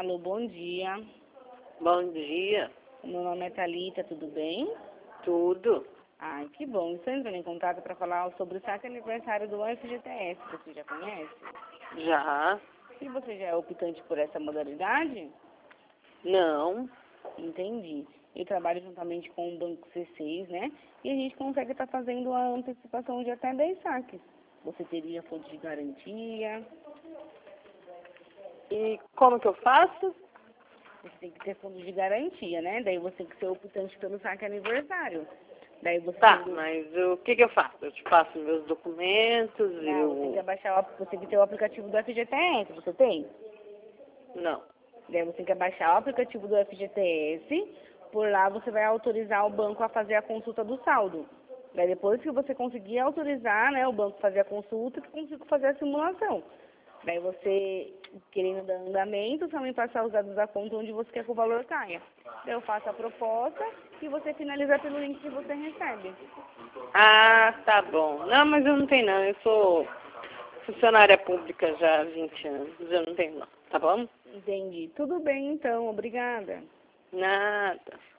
Alô, bom dia. Bom dia. Meu nome é Thalita, tudo bem? Tudo. Ai, que bom. Estou entrando em contato para falar sobre o saque aniversário do FGTS. Você já conhece? Já? E você já é optante por essa modalidade? Não. Entendi. Eu trabalho juntamente com o Banco C6, né? E a gente consegue estar fazendo a antecipação de até 10 saques. Você teria fonte de garantia. E como que eu faço? Você tem que ter fundo de garantia, né? Daí você tem que ser optante pelo saque aniversário. Daí você Tá, tem... mas o que eu faço? Eu te passo meus documentos, Não, você tem que baixar você tem que ter o aplicativo do FGTS, você tem? Não. Daí você tem que baixar o aplicativo do FGTS, por lá você vai autorizar o banco a fazer a consulta do saldo. Daí depois que você conseguir autorizar, né, o banco fazer a consulta, que consigo fazer a simulação. Daí você, querendo dar andamento, também passar os dados da conta onde você quer que o valor caia. Daí eu faço a proposta e você finaliza pelo link que você recebe. Ah, tá bom. Não, mas eu não tenho não. Eu sou funcionária pública já há 20 anos. Eu não tenho não. Tá bom? Entendi. Tudo bem então, obrigada. Nada.